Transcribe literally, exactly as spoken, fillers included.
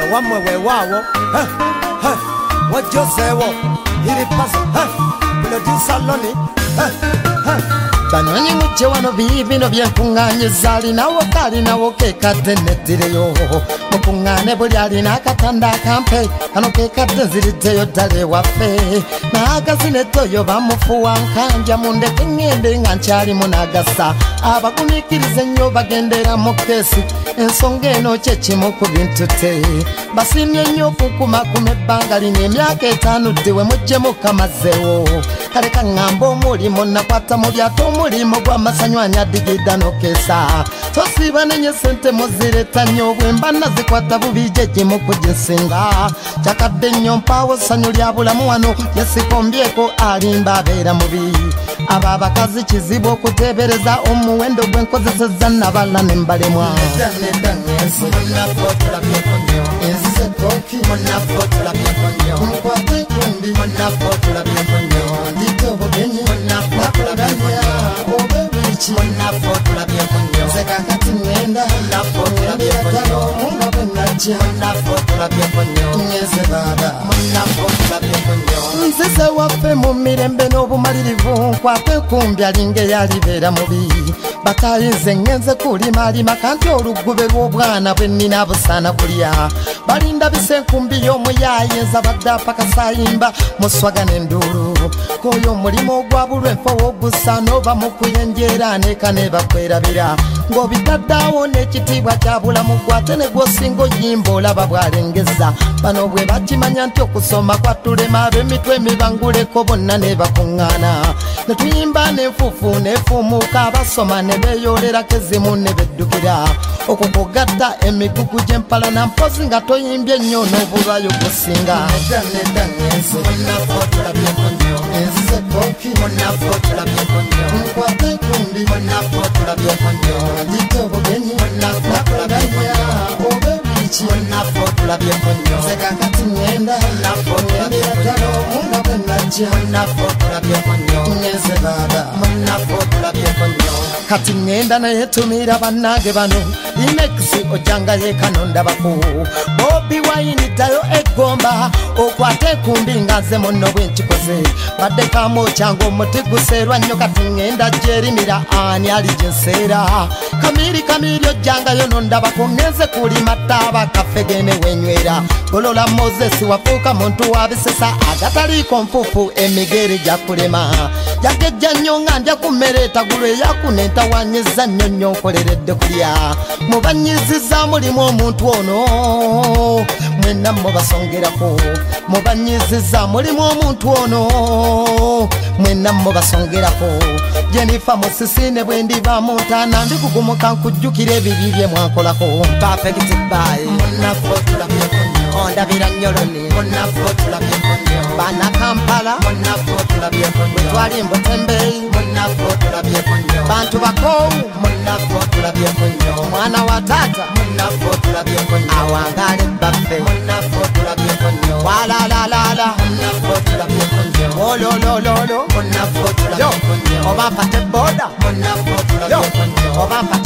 wamwe wewawo wajosewo iripaso producer Loni banywanyi muje wano bibino byenkuŋŋaanyiza alinawo kalinawo kekatenetireyo mukuŋŋaane buli alina akatanda akampe kano kekadde nziriddeyo ddala ewaffe naagazineddoyo bamufuwa nkanja mundeke ŋŋende nga nkyalimu n'agasa abagumiikiriza ennyo bagendera mu keesi ensonga eno kyekimu ku bintu te basiimye nnyo okukumakuma ebbanga lino emyaka etaano ddiwe mujjemu kamazeewo kale kaŋŋamba omulimu nakwata mu lyato omulimu gw'amasanyu anyadigidda n'okeesa tosiiba nenye sente muzireta nnyo bwe mba nazikwata bubi gye gimu ku ginsinga kyakadde nnyo mpaawo ssanyu lya bulamu wano yesikombyeko alimba abeera mubi abo abakazi kizibu okuteebereza omuwendo gwenkozesezza nabala ne mbalemwa nzize waffe mu mirembe n'obumalirivu nkwate enkumbi alinga eyalibeera mubi batayinze ngenze kulimalima kanti olugube lw'obwana bwe nnina busaana kulya balinda bise enkumbi y'omuyayinza badde apakasayimba muswaga n'enduulu koyo omulimu ogwa bulwenfa w'ogusa n'oba mu kuyenjeera neeka ne bakwerabira ng'obitaddaawo n'ekitiibwa kya bulamu gwate ne gw'osinga oyimba olaba bw'alengeza bano bwe bakimanya nti okusoma kwatulema ab'emitwe emibanguleko bonna ne bakuŋŋaana ne tuyimba n'enfuufu n'efuumuuka abasoma ne beeyolerako ezimu ne beddukira okukugatta emigugu gy'empala na mpozi nga toyimbye ennyo n'obulwayo gusinga kati ŋŋenda naye tumira bannange bano inexi ojanga yekanonda bako Bobi Wine ddayo eggomba okwate enkumbi nga nze munno bwenkikoze badde kamo kyange omuti guseerwa nnyo kati ŋŋenda gyerimira ani ali gyenseera kamiri kamiri ojjangayo nondabako ŋŋenze kulima ttaaba kaffegene wenywera golola mozesi wafuuka muntu wabisesa agataliiko nfuufu emigere gyakulema jagejja nnyo nga ndya ku mmere etagulu eyakunentawanyiza nnyo nnyo nkoleredde kulya mubanyiziza mulimu omuntu ono mwenna mubasongerako mubanyiziza mulimu omuntu ono mwenna mubasongerako Jennifer Musisine bwe ndiba mu ntaana ndikugumuka nkujjukira ebibi bye mwankolako perfect bye ondabira nnyoloni bana Kampala twali mbutembeyi bantu bakowu omwana wa taata awangale baffe walalalala ololololo oba mpate boda oba